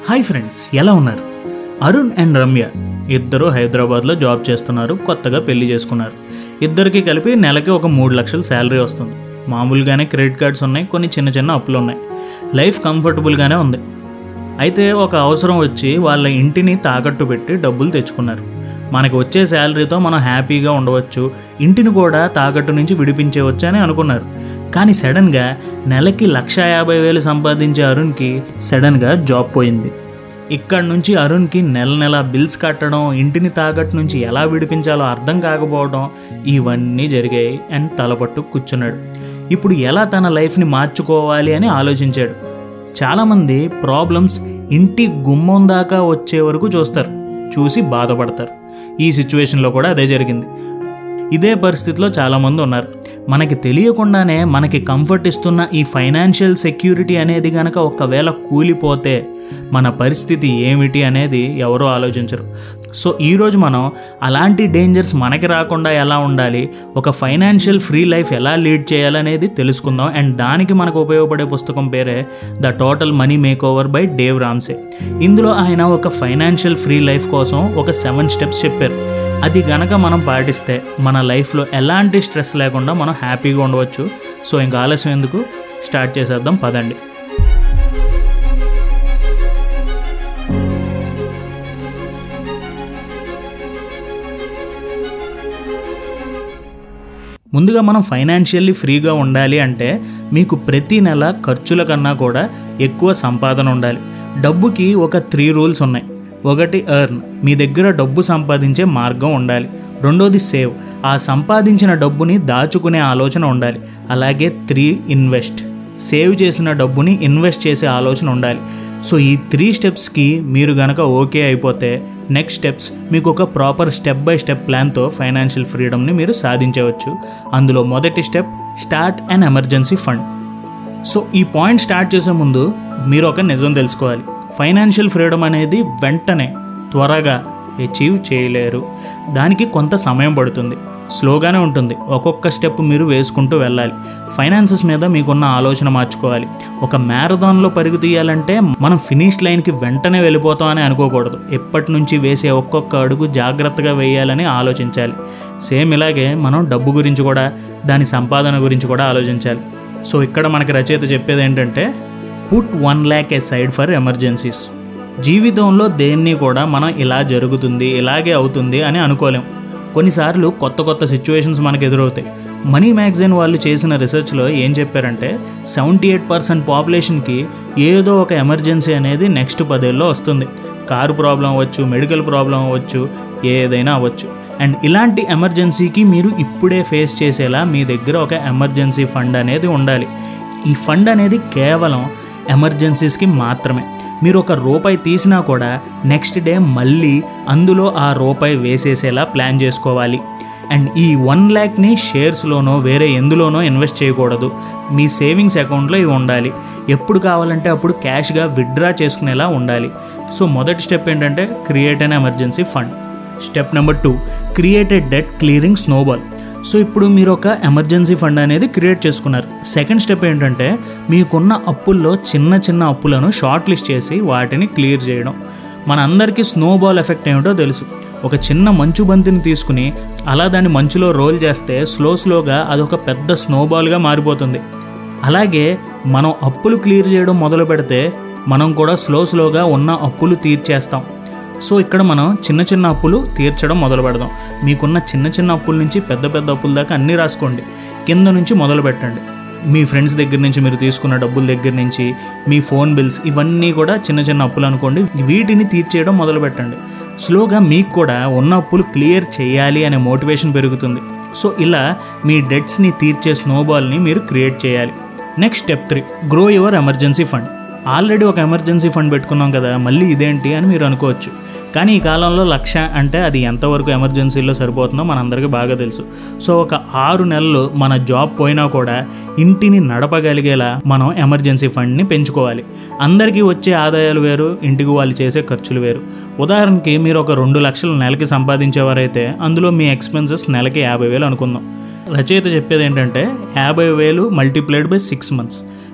Hi friends, ఎలా ఉన్నారు? Arun and Ramya ఇద్దరు హైదరాబాద్లో జాబ్ చేస్తున్నారు. కొత్తగా పెళ్లి చేసుకున్నారు. ఇద్దరికి కలిపి నెలకి ఒక 3 లక్షల శాలరీ వస్తుంది. మామూలుగానే క్రెడిట్ కార్డ్స్ ఉన్నాయి, కొన్ని చిన్న చిన్న అప్పులు ఉన్నాయి. లైఫ్ కంఫర్టబుల్గానే ఉంది. అయితే ఒక అవసరం వచ్చి వాళ్ళ ఇంటిని తాకట్టు పెట్టి డబ్బులు తెచ్చుకున్నారు. మనకు వచ్చే శాలరీతో మనం హ్యాపీగా ఉండవచ్చు, ఇంటిని కూడా తాకట్టు నుంచి విడిపించవచ్చు అని అనుకున్నారు. కానీ సడన్గా నెలకి 1,50,000 సంపాదించే అరుణ్కి సడన్గా జాబ్ పోయింది. ఇక్కడ నుంచి అరుణ్కి నెల నెల బిల్స్ కట్టడం, ఇంటిని తాకట్టు నుంచి ఎలా విడిపించాలో అర్థం కాకపోవడం, ఇవన్నీ జరిగాయి. అండ్ తలపట్టు కూర్చున్నాడు. ఇప్పుడు ఎలా తన లైఫ్ని మార్చుకోవాలి అని ఆలోచించాడు. చాలామంది ప్రాబ్లమ్స్ ఇంటి గుమ్మం దాకా వచ్చే వరకు చూస్తారు, చూసి బాధపడతారు. ఈ సిచ్యువేషన్లో కూడా అదే జరిగింది. ఇదే పరిస్థితిలో చాలామంది ఉన్నారు. మనకి తెలియకుండానే మనకి కంఫర్ట్ ఇస్తున్న ఈ ఫైనాన్షియల్ సెక్యూరిటీ అనేది కనుక ఒకవేళ కూలిపోతే మన పరిస్థితి ఏమిటి అనేది ఎవరూ ఆలోచించరు. సో ఈరోజు మనం అలాంటి డేంజర్స్ మనకి రాకుండా ఎలా ఉండాలి, ఒక ఫైనాన్షియల్ ఫ్రీ లైఫ్ ఎలా లీడ్ చేయాలనేది తెలుసుకుందాం. అండ్ దానికి మనకు ఉపయోగపడే పుస్తకం పేరే the total money makeover by Dave Ramsey. ఇందులో ఆయన ఒక ఫైనాన్షియల్ ఫ్రీ లైఫ్ కోసం ఒక 7 స్టెప్స్ చెప్పారు. అది గనక మనం పాటిస్తే మన లైఫ్లో ఎలాంటి స్ట్రెస్ లేకుండా మనం హ్యాపీగా ఉండవచ్చు. సో ఇంకా ఆలస్యం ఎందుకు, స్టార్ట్ చేసేద్దాం పదండి. ముందుగా మనం ఫైనాన్షియల్లీ ఫ్రీగా ఉండాలి అంటే మీకు ప్రతి నెల ఖర్చుల కన్నా కూడా ఎక్కువ సంపాదన ఉండాలి. డబ్బుకి ఒక 3 రూల్స్ ఉన్నాయి. ఒకటి ఎర్న్, మీ దగ్గర డబ్బు సంపాదించే మార్గం ఉండాలి. రెండోది సేవ్, ఆ సంపాదించిన డబ్బుని దాచుకునే ఆలోచన ఉండాలి. అలాగే 3 ఇన్వెస్ట్, సేవ్ చేసిన డబ్బుని ఇన్వెస్ట్ చేసే ఆలోచన ఉండాలి. సో ఈ 3 స్టెప్స్కి మీరు గనక ఓకే అయిపోతే నెక్స్ట్ స్టెప్స్ మీకు ఒక ప్రాపర్ స్టెప్ బై స్టెప్ ప్లాన్తో ఫైనాన్షియల్ ఫ్రీడమ్ని మీరు సాధించవచ్చు. అందులో మొదటి step, start an emergency fund. So ఈ పాయింట్ స్టార్ట్ చేసే ముందు మీరు ఒక నిజం తెలుసుకోవాలి. ఫైనాన్షియల్ ఫ్రీడమ్ అనేది వెంటనే త్వరగా అచీవ్ చేయలేరు. దానికి కొంత సమయం పడుతుంది, స్లోగానే ఉంటుంది. ఒక్కొక్క స్టెప్ మీరు వేసుకుంటూ వెళ్ళాలి. ఫైనాన్సెస్ మీద మీకున్న ఆలోచన మార్చుకోవాలి. ఒక మ్యారథాన్లో పరుగు తీయాలంటే మనం ఫినిష్ లైన్కి వెంటనే వెళ్ళిపోతాం అని అనుకోకూడదు. ఎప్పటి నుంచి వేసే ఒక్కొక్క అడుగు జాగ్రత్తగా వేయాలని ఆలోచించాలి. సేమ్ ఇలాగే మనం డబ్బు గురించి కూడా, దాని సంపాదన గురించి కూడా ఆలోచించాలి. సో ఇక్కడ మనకి రచయిత చెప్పేది ఏంటంటే, put 1 lakh aside for emergencies. జీవితంలో దేన్ని కూడా మనం ఇలా జరుగుతుంది, ఇలాగే అవుతుంది అని అనుకోలేం. కొన్నిసార్లు కొత్త కొత్త సిచ్యువేషన్స్ మనకు ఎదురవుతాయి. మనీ మ్యాగజైన్ వాళ్ళు చేసిన రీసెర్చ్లో ఏం చెప్పారంటే 78% పాపులేషన్కి ఏదో ఒక ఎమర్జెన్సీ అనేది నెక్స్ట్ 10 ఏళ్ళలో వస్తుంది. కారు ప్రాబ్లం అవ్వచ్చు, మెడికల్ ప్రాబ్లం అవ్వచ్చు, ఏదైనా అవ్వచ్చు. అండ్ ఇలాంటి ఎమర్జెన్సీకి మీరు ఇప్పుడే ఫేస్ చేసేలా మీ దగ్గర ఒక ఎమర్జెన్సీ ఫండ్ అనేది ఉండాలి. ఈ ఫండ్ అనేది కేవలం ఎమర్జెన్సీస్కి మాత్రమే. మీరు ఒక రూపాయి తీసినా కూడా నెక్స్ట్ డే మళ్ళీ అందులో ఆ రూపాయి వేసేసేలా ప్లాన్ చేసుకోవాలి. అండ్ ఈ 1 lakhని షేర్స్లోనో వేరే ఎందులోనో ఇన్వెస్ట్ చేయకూడదు. మీ సేవింగ్స్ అకౌంట్లో ఇవి ఉండాలి. ఎప్పుడు కావాలంటే అప్పుడు క్యాష్గా విత్డ్రా చేసుకునేలా ఉండాలి. సో మొదటి స్టెప్ ఏంటంటే create an emergency fund. Step number 2, create a debt clearing snowball. So ఇప్పుడు మీరు ఒక ఎమర్జెన్సీ ఫండ్ అనేది క్రియేట్ చేసుకున్నారు. సెకండ్ స్టెప్ ఏంటంటే మీకున్న అప్పుల్లో చిన్న చిన్న అప్పులను షార్ట్ లిస్ట్ చేసి వాటిని క్లియర్ చేయడం. మనందరికీ స్నోబాల్ ఎఫెక్ట్ ఏమిటో తెలుసు. ఒక చిన్న మంచు బంతిని తీసుకుని అలా దాన్ని మంచులో రోల్ చేస్తే స్లోగా అదొక పెద్ద స్నోబాల్గా మారిపోతుంది. అలాగే మనం అప్పులు క్లియర్ చేయడం మొదలు పెడితే మనం కూడా స్లోగా ఉన్న అప్పులు తీర్చేస్తాం. సో ఇక్కడ మనం చిన్న చిన్న అప్పులు తీర్చడం మొదలు పెడదాం. మీకున్న చిన్న చిన్న అప్పుల నుంచి పెద్ద పెద్ద అప్పుల దాకా అన్నీ రాసుకోండి. కింద నుంచి మొదలు పెట్టండి. మీ ఫ్రెండ్స్ దగ్గర నుంచి మీరు తీసుకున్న డబ్బుల దగ్గర నుంచి మీ ఫోన్ బిల్స్, ఇవన్నీ కూడా చిన్న చిన్న అప్పులు అనుకోండి. వీటిని తీర్చేయడం మొదలు పెట్టండి. స్లోగా మీకు కూడా ఉన్న అప్పులు క్లియర్ చేయాలి అనే మోటివేషన్ పెరుగుతుంది. సో ఇలా మీ డెట్స్ని తీర్చే స్నోబాల్ని మీరు క్రియేట్ చేయాలి. Next step 3, grow your emergency fund. Already ఒక ఎమర్జెన్సీ ఫండ్ పెట్టుకున్నాం కదా, మళ్ళీ ఇదేంటి అని మీరు అనుకోవచ్చు. కానీ ఈ కాలంలో 1,00,000 అంటే అది ఎంతవరకు ఎమర్జెన్సీలో సరిపోతుందో మనందరికీ బాగా తెలుసు. సో ఒక 6 నెలలు మన జాబ్ పోయినా కూడా ఇంటిని నడపగలిగేలా మనం ఎమర్జెన్సీ ఫండ్ని పెంచుకోవాలి. అందరికీ వచ్చే ఆదాయాలు వేరు, ఇంటికి వాళ్ళు చేసే ఖర్చులు వేరు. ఉదాహరణకి మీరు ఒక 2 లక్షలు నెలకి సంపాదించేవారైతే అందులో మీ ఎక్స్పెన్సెస్ నెలకి 50,000 అనుకుందాం. రచయిత చెప్పేది ఏంటంటే 50,000 మల్టిప్లైడ్ బై 6 months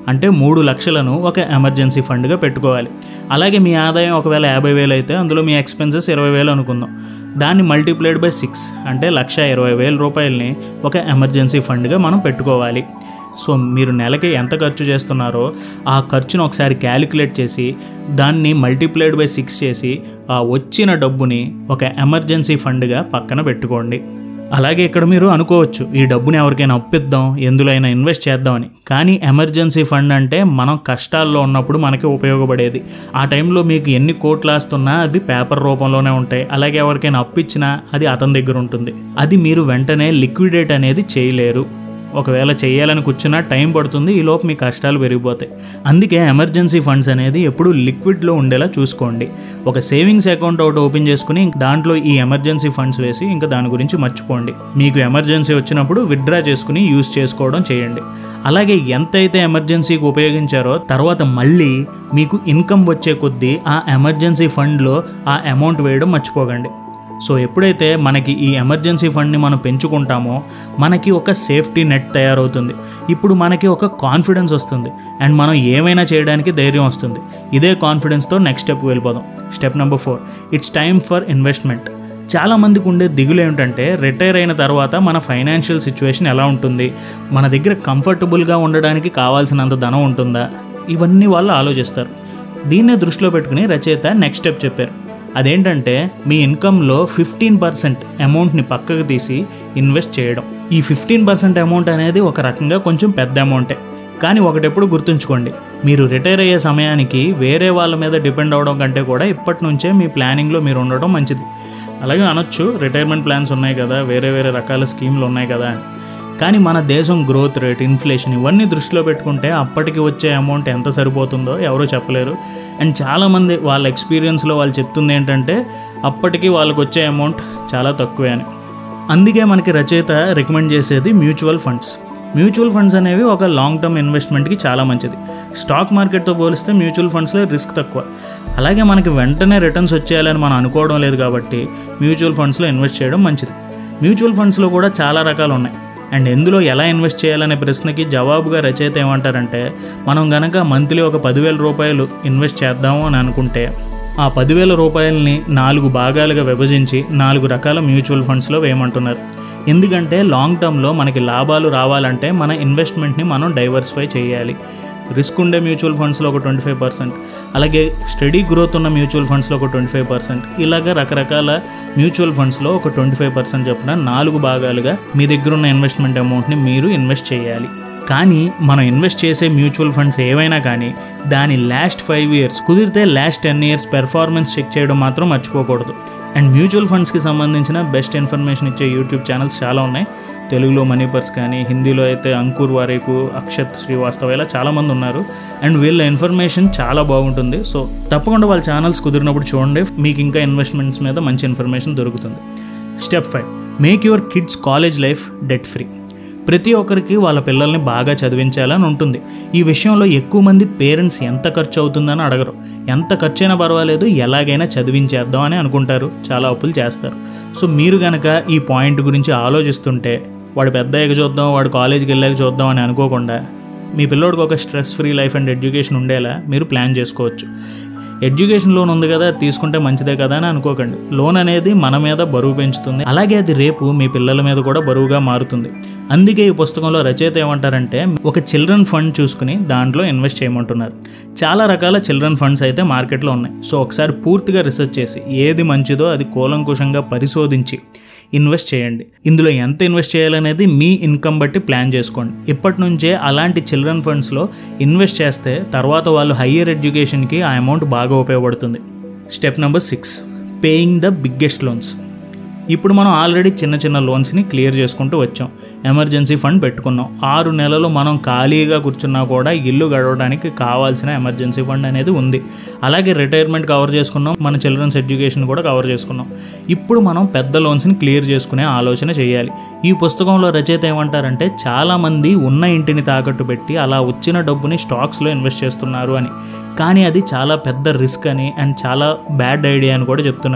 అంటే 3 లక్షలను ఒక ఎమర్జెన్సీ ఫండ్గా పెట్టుకోవాలి. అలాగే మీ ఆదాయం ఒకవేళ 50,000 అయితే అందులో మీ ఎక్స్పెన్సెస్ 20,000 అనుకుందాం. దాన్ని మల్టిప్లైడ్ బై 6 అంటే 1,20,000 రూపాయలని ఒక ఎమర్జెన్సీ ఫండ్గా మనం పెట్టుకోవాలి. సో మీరు నెలకి ఎంత ఖర్చు చేస్తున్నారో ఆ ఖర్చును ఒకసారి క్యాలిక్యులేట్ చేసి దాన్ని మల్టిప్లైడ్ బై 6 చేసి ఆ వచ్చిన డబ్బుని ఒక ఎమర్జెన్సీ ఫండ్గా పక్కన పెట్టుకోండి. అలాగే ఇక్కడ మీరు అనుకోవచ్చు, ఈ డబ్బుని ఎవరికైనా అప్పిద్దాం, ఎందులో అయినా ఇన్వెస్ట్ చేద్దామని. కానీ ఎమర్జెన్సీ ఫండ్ అంటే మనం కష్టాల్లో ఉన్నప్పుడు మనకి ఉపయోగపడేది. ఆ టైంలో మీకు ఎన్ని కోట్లు ఆస్తున్నా అది పేపర్ రూపంలోనే ఉంటాయి. అలాగే ఎవరికైనా అప్పిచ్చినా అది అతని దగ్గర ఉంటుంది. అది మీరు వెంటనే లిక్విడేట్ అనేది చేయలేరు. ఒకవేళ చేయాలని కూర్చున్నా టైం పడుతుంది, ఈలోపు మీ కష్టాలు పెరిగిపోతాయి. అందుకే ఎమర్జెన్సీ ఫండ్స్ అనేది ఎప్పుడు లిక్విడ్లో ఉండేలా చూసుకోండి. ఒక సేవింగ్స్ అకౌంట్ ఒకటి ఓపెన్ చేసుకుని దాంట్లో ఈ ఎమర్జెన్సీ ఫండ్స్ వేసి ఇంకా దాని గురించి మర్చిపోండి. మీకు ఎమర్జెన్సీ వచ్చినప్పుడు విత్డ్రా చేసుకుని యూజ్ చేసుకోవడం చేయండి. అలాగే ఎంతైతే ఎమర్జెన్సీకి ఉపయోగించారో తర్వాత మళ్ళీ మీకు ఇన్కమ్ వచ్చే కొద్దీ ఆ ఎమర్జెన్సీ ఫండ్లో ఆ అమౌంట్ వేయడం మర్చిపోకండి. సో ఎప్పుడైతే మనకి ఈ ఎమర్జెన్సీ ఫండ్ని మనం పెంచుకుంటామో మనకి ఒక సేఫ్టీ నెట్ తయారవుతుంది. ఇప్పుడు మనకి ఒక కాన్ఫిడెన్స్ వస్తుంది అండ్ మనం ఏమైనా చేయడానికి ధైర్యం వస్తుంది. ఇదే కాన్ఫిడెన్స్తో నెక్స్ట్ స్టెప్కి వెళ్ళిపోదాం. Step number 4, it's time for investment. చాలామందికి ఉండే దిగులు ఏమిటంటే రిటైర్ అయిన తర్వాత మన ఫైనాన్షియల్ సిచ్యువేషన్ ఎలా ఉంటుంది, మన దగ్గర కంఫర్టబుల్గా ఉండడానికి కావాల్సినంత ధనం ఉంటుందా, ఇవన్నీ వాళ్ళు ఆలోచిస్తారు. దీన్నే దృష్టిలో పెట్టుకుని రచయిత నెక్స్ట్ స్టెప్ చెప్పారు. అదేంటంటే మీ ఇన్కంలో 15% అమౌంట్ని పక్కకు తీసి ఇన్వెస్ట్ చేయడం. ఈ 15% అమౌంట్ అనేది ఒక రకంగా కొంచెం పెద్ద అమౌంటే. కానీ ఒకటెప్పుడు గుర్తుంచుకోండి, మీరు రిటైర్ అయ్యే సమయానికి వేరే వాళ్ళ మీద డిపెండ్ అవ్వడం కంటే కూడా ఇప్పటి నుంచే మీ ప్లానింగ్లో మీరు ఉండడం మంచిది. అలాగే అనొచ్చు, రిటైర్మెంట్ ప్లాన్స్ ఉన్నాయి కదా, వేరే వేరే రకాల స్కీమ్లు ఉన్నాయి కదా అని. కానీ మన దేశం గ్రోత్ రేట్, ఇన్ఫ్లేషన్ ఇవన్నీ దృష్టిలో పెట్టుకుంటే అప్పటికి వచ్చే అమౌంట్ ఎంత సరిపోతుందో ఎవరూ చెప్పలేరు. అండ్ చాలామంది వాళ్ళ ఎక్స్పీరియన్స్లో వాళ్ళు చెప్తుంది ఏంటంటే అప్పటికి వాళ్ళకి వచ్చే అమౌంట్ చాలా తక్కువే అని. అందుకే మనకి రచయిత రికమెండ్ చేసేది మ్యూచువల్ ఫండ్స్. మ్యూచువల్ ఫండ్స్ అనేవి ఒక లాంగ్ టర్మ్ ఇన్వెస్ట్మెంట్కి చాలా మంచిది. స్టాక్ మార్కెట్తో పోలిస్తే మ్యూచువల్ ఫండ్స్లో రిస్క్ తక్కువ. అలాగే మనకి వెంటనే రిటర్న్స్ వచ్చేయాలని మనం అనుకోవడం లేదు కాబట్టి మ్యూచువల్ ఫండ్స్లో ఇన్వెస్ట్ చేయడం మంచిది. మ్యూచువల్ ఫండ్స్లో కూడా చాలా రకాలు ఉన్నాయి. అండ్ ఎందులో ఎలా ఇన్వెస్ట్ చేయాలనే ప్రశ్నకి జవాబుగా రచయిత ఏమంటారంటే, మనం గనక మంత్లీ ఒక 10,000 రూపాయలు ఇన్వెస్ట్ చేద్దాము అని అనుకుంటే ఆ 10,000 రూపాయలని 4 భాగాలుగా విభజించి 4 రకాల మ్యూచువల్ ఫండ్స్లో వేయమంటున్నారు. ఎందుకంటే లాంగ్ టర్మ్లో మనకి లాభాలు రావాలంటే మన ఇన్వెస్ట్మెంట్ని మనం డైవర్సిఫై చేయాలి. రిస్క్ ఉండే మ్యూచువల్ ఫండ్స్లో ఒక 25%, అలాగే స్టడీ గ్రోత్ ఉన్న మ్యూచువల్ ఫండ్స్లో ఒక 25%, ఇలాగ రకరకాల మ్యూచువల్ ఫండ్స్లో ఒక 25% చొప్పున 4 భాగాలుగా మీ దగ్గర ఉన్న ఇన్వెస్ట్మెంట్ అమౌంట్ని మీరు ఇన్వెస్ట్ చేయాలి. కానీ మనం ఇన్వెస్ట్ చేసే మ్యూచువల్ ఫండ్స్ ఏవైనా కానీ దాని లాస్ట్ 5 years కుదిరితే లాస్ట్ 10 years పెర్ఫార్మెన్స్ చెక్ చేయడం మాత్రం మర్చిపోకూడదు. అండ్ మ్యూచువల్ ఫండ్స్కి సంబంధించిన బెస్ట్ ఇన్ఫర్మేషన్ ఇచ్చే యూట్యూబ్ ఛానల్స్ చాలా ఉన్నాయి. తెలుగులో మనీ పర్స్ కానీ, హిందీలో అయితే అంకుర్ వారేకు, అక్షత్ శ్రీవాస్తవ ఇలా చాలామంది ఉన్నారు. అండ్ వీళ్ళ ఇన్ఫర్మేషన్ చాలా బాగుంటుంది. సో తప్పకుండా వాళ్ళ ఛానల్స్ కుదిరినప్పుడు చూడండి, మీకు ఇంకా ఇన్వెస్ట్మెంట్స్ మీద మంచి ఇన్ఫర్మేషన్ దొరుకుతుంది. Step 5, make your kids college life debt free. ప్రతి ఒక్కరికి వాళ్ళ పిల్లల్ని బాగా చదివించాలని ఉంటుంది. ఈ విషయంలో ఎక్కువ మంది పేరెంట్స్ ఎంత ఖర్చు అవుతుందని అడగరు. ఎంత ఖర్చు అయినా పర్వాలేదు, ఎలాగైనా చదివించేద్దాం అని అనుకుంటారు, చాలా అప్పులు చేస్తారు. సో మీరు కనుక ఈ పాయింట్ గురించి ఆలోచిస్తుంటే వాడు పెద్ద అయ్యాక చూద్దాం, వాడు కాలేజీకి వెళ్ళాక చూద్దాం అని అనుకోకుండా మీ పిల్లోడికి ఒక stress free life and education ఉండేలా మీరు ప్లాన్ చేసుకోవచ్చు. ఎడ్యుకేషన్ లోన్ ఉంది కదా, తీసుకుంటే మంచిదే కదా అని అనుకోకండి. లోన్ అనేది మన మీద బరువు పెంచుతుంది, అలాగే అది రేపు మీ పిల్లల మీద కూడా బరువుగా మారుతుంది. అందుకే ఈ పుస్తకంలో రచయిత ఏమంటారంటే ఒక చిల్డ్రన్ ఫండ్ చూసుకుని దాంట్లో ఇన్వెస్ట్ చేయమంటున్నారు. చాలా రకాల చిల్డ్రన్ ఫండ్స్ అయితే మార్కెట్లో ఉన్నాయి. సో ఒకసారి పూర్తిగా రీసెర్చ్ చేసి ఏది మంచిదో అది కూలంకుషంగా పరిశోధించి ఇన్వెస్ట్ చేయండి. ఇందులో ఎంత ఇన్వెస్ట్ చేయాలనేది మీ ఇన్కమ్ బట్టి ప్లాన్ చేసుకోండి. ఇప్పటి నుంచే అలాంటి చిల్డ్రన్ ఫండ్స్లో ఇన్వెస్ట్ చేస్తే తర్వాత వాళ్ళు హయ్యర్ ఎడ్యుకేషన్కి ఆ అమౌంట్ బాగా ఉపయోగపడుతుంది. Step number 6, paying the biggest loans. ఇప్పుడు మనం ఆల్రెడీ చిన్న చిన్న లోన్స్ని క్లియర్ చేసుకుంటూ వచ్చాం. ఎమర్జెన్సీ ఫండ్ పెట్టుకున్నాం. 6 నెలలు మనం ఖాళీగా కూర్చున్నా కూడా ఇల్లు గడవడానికి కావాల్సిన ఎమర్జెన్సీ ఫండ్ అనేది ఉంది. అలాగే రిటైర్మెంట్ కవర్ చేసుకున్నాం, మన చిల్డ్రన్స్ ఎడ్యుకేషన్ కూడా కవర్ చేసుకున్నాం. ఇప్పుడు మనం పెద్ద లోన్స్ని క్లియర్ చేసుకునే ఆలోచన చేయాలి. ఈ పుస్తకంలో రచయిత ఏమంటారంటే చాలామంది ఉన్న ఇంటిని తాకట్టు పెట్టి అలా వచ్చిన డబ్బుని స్టాక్స్లో ఇన్వెస్ట్ చేస్తున్నారు అని. కానీ అది చాలా పెద్ద రిస్క్ అని అండ్ చాలా బ్యాడ్ ఐడియా అని కూడా చెప్తున్నారు.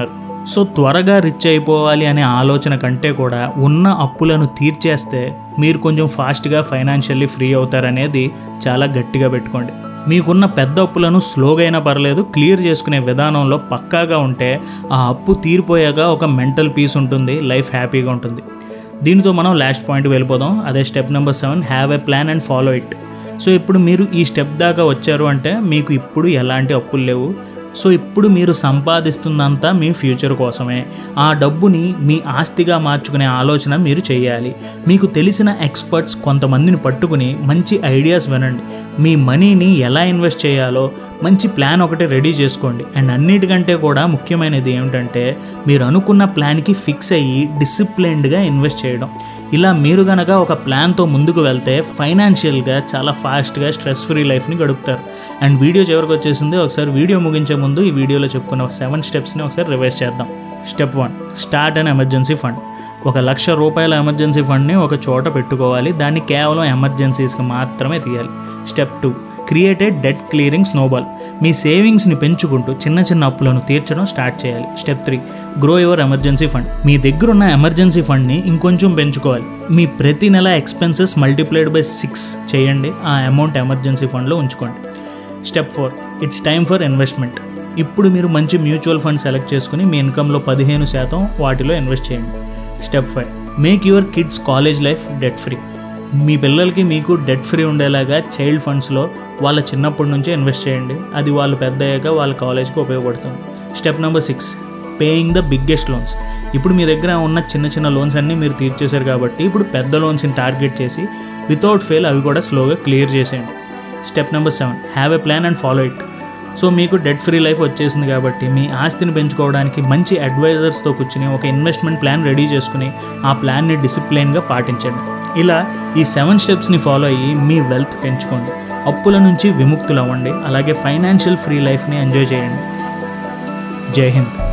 సో త్వరగా రిచ్ అయిపోవాలి అనే ఆలోచన కంటే కూడా ఉన్న అప్పులను తీర్చేస్తే మీరు కొంచెం ఫాస్ట్గా ఫైనాన్షియల్లీ ఫ్రీ అవుతారనేది చాలా గట్టిగా పెట్టుకోండి. మీకున్న పెద్ద అప్పులను స్లోగా అయినా పర్లేదు క్లియర్ చేసుకునే విధానంలో పక్కాగా ఉంటే ఆ అప్పు తీరిపోయాక ఒక మెంటల్ పీస్ ఉంటుంది, లైఫ్ హ్యాపీగా ఉంటుంది. దీనితో మనం లాస్ట్ పాయింట్ వెళ్ళిపోదాం. అదే step number 7, have a plan and follow it. So ఇప్పుడు మీరు ఈ స్టెప్ దాకా వచ్చారు అంటే మీకు ఇప్పుడు ఎలాంటి అప్పులు లేవు. సో ఇప్పుడు మీరు సంపాదిస్తుందంతా మీ ఫ్యూచర్ కోసమే. ఆ డబ్బుని మీ ఆస్తిగా మార్చుకునే ఆలోచన మీరు చేయాలి. మీకు తెలిసిన ఎక్స్పర్ట్స్ కొంతమందిని పట్టుకుని మంచి ఐడియాస్ వినండి. మీ మనీని ఎలా ఇన్వెస్ట్ చేయాలో మంచి ప్లాన్ ఒకటి రెడీ చేసుకోండి. అండ్ అన్నిటికంటే కూడా ముఖ్యమైనది ఏమిటంటే మీరు అనుకున్న ప్లాన్కి ఫిక్స్ అయ్యి డిసిప్లైన్డ్గా ఇన్వెస్ట్ చేయడం. ఇలా మీరు గనక ఒక ప్లాన్తో ముందుకు వెళ్తే ఫైనాన్షియల్గా చాలా ఫాస్ట్గా స్ట్రెస్ ఫ్రీ లైఫ్ని గడుపుతారు. అండ్ వీడియో చివరికి వచ్చేసింది. ఒకసారి వీడియో ముగించే ముందు ఈ వీడియోలో చెప్పుకున్న 7 స్టెప్స్ని ఒకసారి రివైజ్ చేద్దాం. Step 1, start an emergency fund. ₹1,00,000 emergency ఫండ్ని ఒక చోట పెట్టుకోవాలి. దాన్ని కేవలం ఎమర్జెన్సీస్కి మాత్రమే తీయాలి. Step 2, create a debt clearing snowball. మీ సేవింగ్స్ని పెంచుకుంటూ చిన్న చిన్న అప్పులను తీర్చడం స్టార్ట్ చేయాలి. Step 3, grow your emergency fund. మీ దగ్గర ఉన్న ఎమర్జెన్సీ ఫండ్ని ఇంకొంచెం పెంచుకోవాలి. మీ ప్రతి నెల ఎక్స్పెన్సెస్ మల్టిప్లైడ్ బై 6 చేయండి. ఆ అమౌంట్ ఎమర్జెన్సీ ఫండ్లో ఉంచుకోండి. Step 4, it's time for investment. ఇప్పుడు మీరు మంచి మ్యూచువల్ ఫండ్ సెలెక్ట్ చేసుకుని మీ ఇన్కంలో 15% వాటిలో ఇన్వెస్ట్ చేయండి. Step 5, make your kids college life debt free. మీ పిల్లలకి మీకు డెట్ ఫ్రీ ఉండేలాగా చైల్డ్ ఫండ్స్లో వాళ్ళ చిన్నప్పటి నుంచే ఇన్వెస్ట్ చేయండి. అది వాళ్ళు పెద్ద అయ్యాక వాళ్ళ కాలేజ్కి ఉపయోగపడుతుంది. Step number 6, paying the biggest loans. ఇప్పుడు మీ దగ్గర ఉన్న చిన్న చిన్న లోన్స్ అన్నీ మీరు తీర్చేశారు కాబట్టి ఇప్పుడు పెద్ద లోన్స్ని టార్గెట్ చేసి వితౌట్ ఫెయిల్ అవి కూడా స్లోగా క్లియర్ చేసేయండి. Step number 7, have a plan and follow it. So మీకు డెట్ ఫ్రీ లైఫ్ వచ్చేసింది కాబట్టి మీ ఆస్తిని పెంచుకోవడానికి మంచి అడ్వైజర్స్తో కూర్చుని ఒక ఇన్వెస్ట్మెంట్ ప్లాన్ రెడీ చేసుకుని ఆ ప్లాన్ని డిసిప్లైన్గా పాటించండి. ఇలా ఈ 7 స్టెప్స్ని ఫాలో అయ్యి మీ వెల్త్ పెంచుకోండి, అప్పుల నుంచి విముక్తులు అవ్వండి, అలాగే ఫైనాన్షియల్ ఫ్రీ లైఫ్ని ఎంజాయ్ చేయండి. జై హింద్.